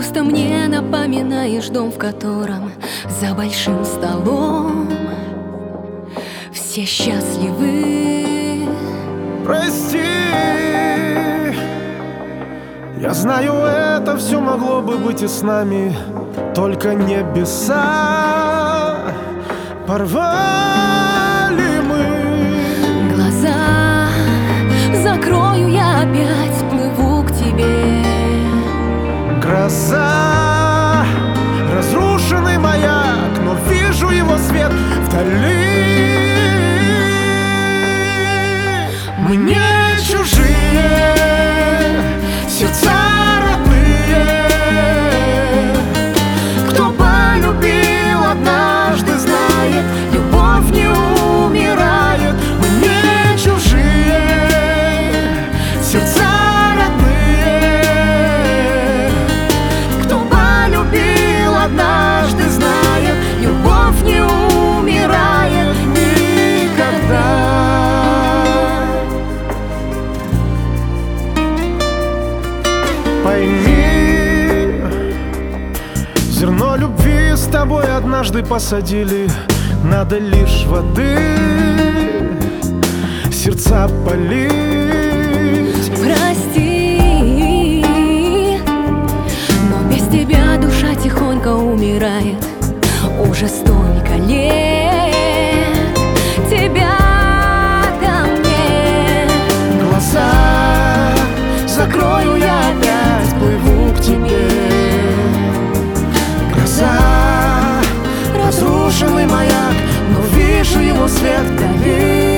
Просто мне напоминаешь дом, в котором за большим столом все счастливы. Прости, я знаю, это все могло бы быть и с нами, только небеса порвали мы. Глаза закрою, я опять плыву к тебе. Гроза, разрушенный маяк, но вижу его свет вдали. Мы не чужие, сердца родные. Кто полюбил однажды, знает, любовь не умирает. Мы не чужие, сердца родные. Кто полюбил однажды, знает, любовь не умирает никогда. Пойми, зерно любви с тобой однажды посадили. Надо лишь воды, сердца полить. Прости, но без тебя душа тихонько умирает. Уже столько лет тебя-то мне. Глаза закрою, я опять плыву к тебе. Гроза, разрушенный маяк, но вижу его свет вдали.